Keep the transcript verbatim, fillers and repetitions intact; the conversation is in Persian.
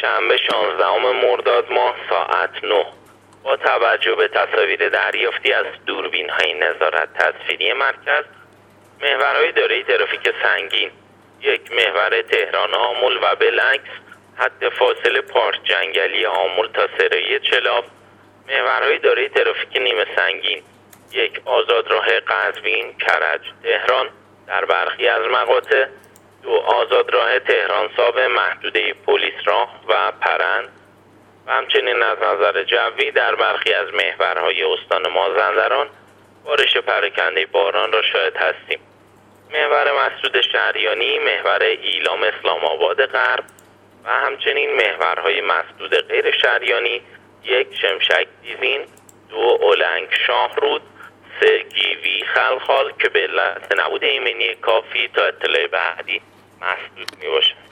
شنبه شانزدهم مرداد ماه ساعت نه با توجه به تصاویر دریافتی از دوربین‌های نظارت تصویری مرکز، محورهای دارای ترافیک سنگین، یک محور تهران آمل و بالعکس حد فاصله پارک جنگلی آمل تا سرایی چلاف، محورهای دارای ترافیک نیمه سنگین، یک آزادراه قزوین کرج تهران در برخی از مقاطع، دو آزادراه تهران ساب محدوده پلیس راه و پرند و همچنین از نظر جوی در برخی از محورهای استان مازندران بارش پراکنده باران را شاهد هستیم. محور مسدود شهریانی، محور ایلام اسلام آباد غرب و همچنین محورهای مسدود غیر شهریانی، یک شمشک دیزین، دو اولنگ شاهرود، سه گیوی خلخال که به علت نبود ایمنی کافی تا اطلاع بعدی مسدود می باشد.